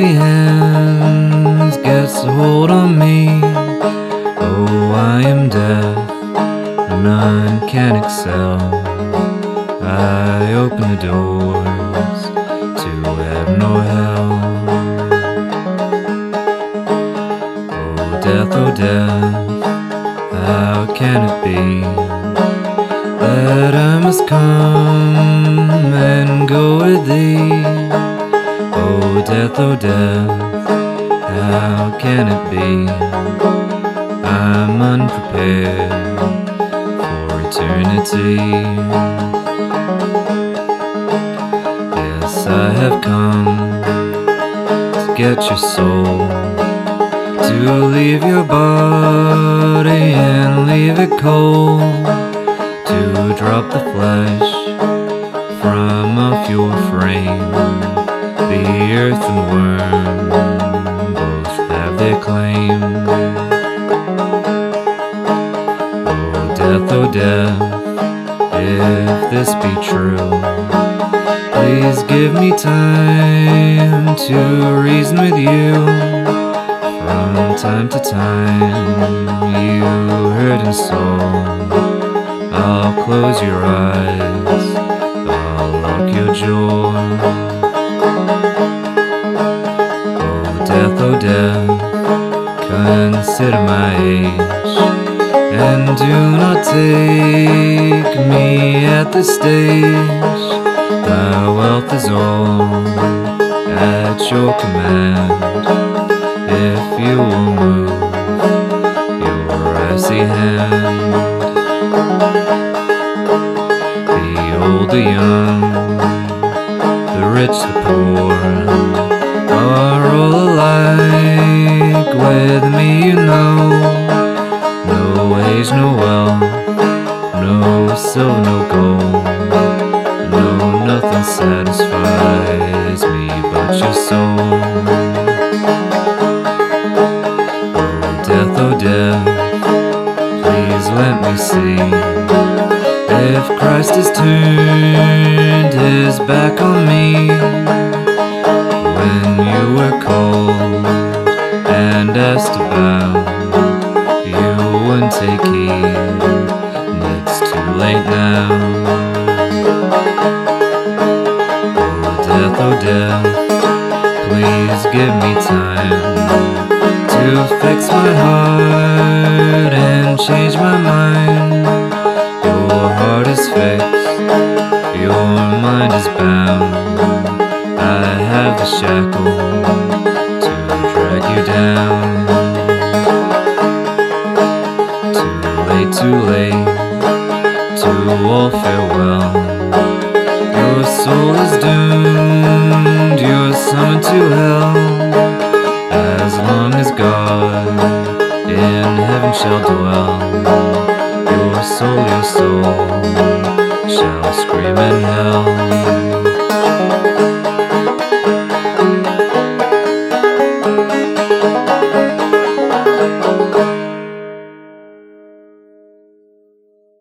empty hands gets a hold on me. Oh, I am deaf, none can excel. I open the doors to heaven or hell. Oh death, how can it be that I must come and go with thee? Oh death, how can it be I'm unprepared for eternity? Yes, I have come to get your soul, to leave your body and leave it cold, to drop the flesh from off your frame. The earth and worm both have their claim. Oh death, if this be true, please give me time to reason with you. From time to time, you hurt in soul. I'll close your eyes, I'll lock your jaw. Oh death, consider my age, and do not take me at this stage. My wealth is all at your command. If you will move your icy hand, the old, the young, the rich, the poor, are all alike with me, you know. No age, no wealth, no silver, no gold, no, nothing satisfies me but your soul. Oh death, please let me see if Christ has turned his back on me. When you were cold and asked about, you wouldn't take heed, and it's too late now. Oh death, please give me time to fix my heart and change my mind. Your heart is fixed, your mind is bound. I have the shackle to drag you down. Too late, to all farewell. Your soul is doomed, you're summoned to hell. As long as God in heaven shall dwell, your soul shall scream in hell.